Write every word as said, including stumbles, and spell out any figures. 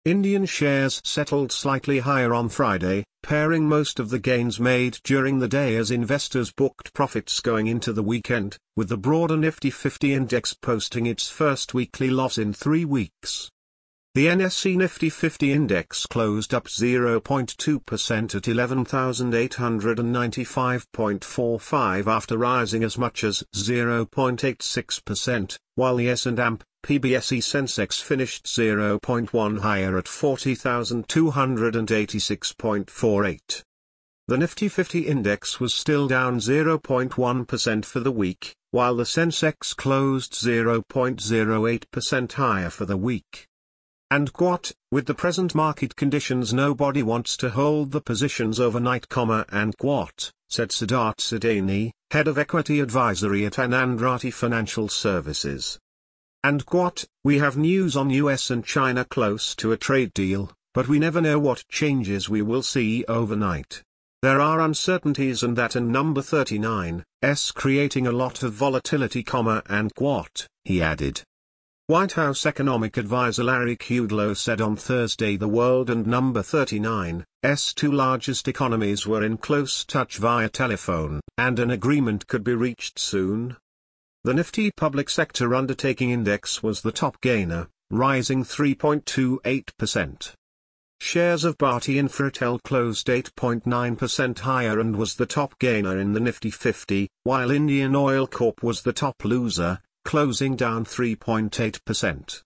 Indian shares settled slightly higher on Friday, pairing most of the gains made during the day as investors booked profits going into the weekend, with the broader Nifty fifty index posting its first weekly loss in three weeks. The N S E Nifty fifty index closed up zero point two percent at eleven thousand eight hundred ninety-five point four five after rising as much as zero point eight six percent, while the S and P B S E Sensex finished zero point one higher at forty thousand two hundred eighty-six point four eight. The Nifty fifty index was still down zero point one percent for the week, while the Sensex closed zero point zero eight percent higher for the week. And what, with the present market conditions nobody wants to hold the positions overnight, and what, said Siddharth Sidani, head of equity advisory at Anand Rathi Financial Services. And what, we have news on U S and China close to a trade deal, but we never know what changes we will see overnight. There are uncertainties and that and number thirty-nine, s creating a lot of volatility, and what, he added. White House economic advisor Larry Kudlow said on Thursday the world and number thirty-nine's two largest economies were in close touch via telephone, and an agreement could be reached soon. The Nifty Public Sector Undertaking Index was the top gainer, rising three point two eight percent. Shares of Bharti Infratel closed eight point nine percent higher and was the top gainer in the Nifty fifty, while Indian Oil Corp was the top loser, closing down three point eight percent.